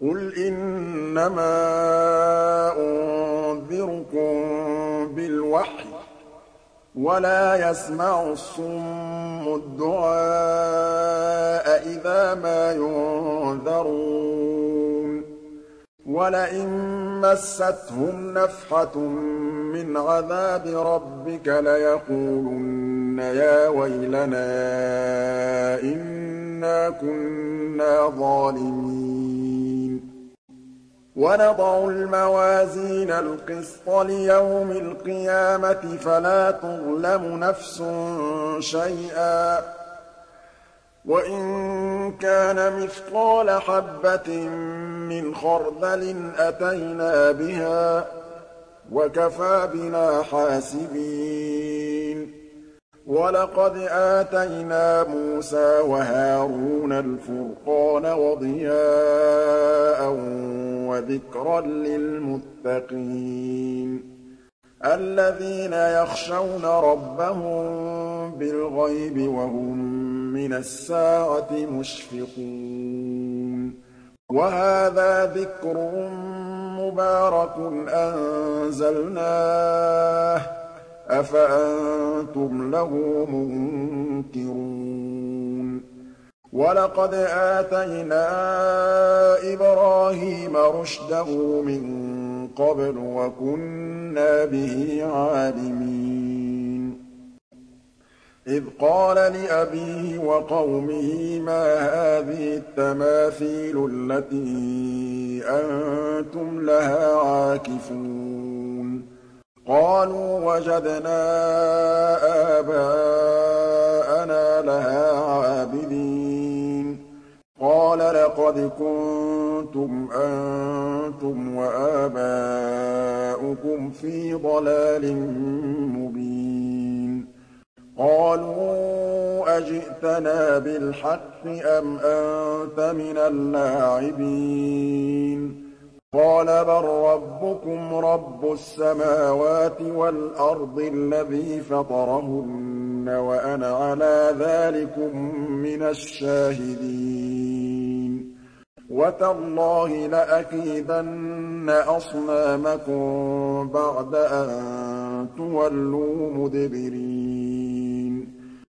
قُلْ إِنَّمَا أُنذِرُكُم بِالْوَحْيِ ۚ وَلَا يَسْمَعُ الصُّمُّ الدُّعَاءَ إِذَا مَا يُنذَرُونَ وَلَئِن مَّسَّتْهُمْ نَفْحَةٌ مِّنْ عَذَابِ رَبِّكَ لَيَقُولُنَّ يَا وَيْلَنَا إِنَّا كُنَّا ظَالِمِينَ وَنَضَعُ الْمَوَازِينَ الْقِسْطَ لِيَوْمِ الْقِيَامَةِ فَلَا تُظْلَمُ نَفْسٌ شَيْئًا ۖ وَإِن كَانَ مِثْقَالَ حَبَّةٍ مِّنْ خَرْدَلٍ أَتَيْنَا بِهَا ۗ وَكَفَىٰ بِنَا حَاسِبِينَ وَلَقَدْ آتَيْنَا مُوسَىٰ وَهَارُونَ الْفُرْقَانَ وَضِيَاءً وَذِكْرًا لِّلْمُتَّقِينَ الَّذِينَ يَخْشَوْنَ رَبَّهُم بِالْغَيْبِ وَهُم مِّنَ السَّاعَةِ مُشْفِقُونَ وَهَٰذَا ذِكْرٌ مُّبَارَكٌ أَنزَلْنَاهُ ۚ أَفَأَنتُمْ لَهُ مُنكِرُونَ وَلَقَدْ آتَيْنَا إِبْرَاهِيمَ رُشْدَهُ مِن قَبْلُ وَكُنَّا بِهِ عَالِمِينَ إِذْ قَالَ لِأَبِيهِ وَقَوْمِهِ مَا هَٰذِهِ التَّمَاثِيلُ الَّتِي أَنتُمْ لَهَا عَاكِفُونَ قَالُوا وَجَدْنَا آبَاءَنَا لَهَا عَابِدِينَ قَالَ لَقَدْ كُنتُمْ أَنتُمْ وَآبَاؤُكُمْ فِي ضَلَالٍ مُّبِينٍ قَالُوا أَجِئْتَنَا بِالْحَقِّ أَمْ أَنتَ مِنَ اللاعبين قَالَ بَل رَّبُّكُمْ رَبُّ السَّمَاوَاتِ وَالْأَرْضِ الَّذِي فَطَرَهُنَّ وَأَنَا عَلَىٰ ذَٰلِكُم مِّنَ الشَّاهِدِينَ وَتَاللَّهِ لَأَكِيدَنَّ أَصْنَامَكُم بَعْدَ أَن تُوَلُّوا مُدْبِرِينَ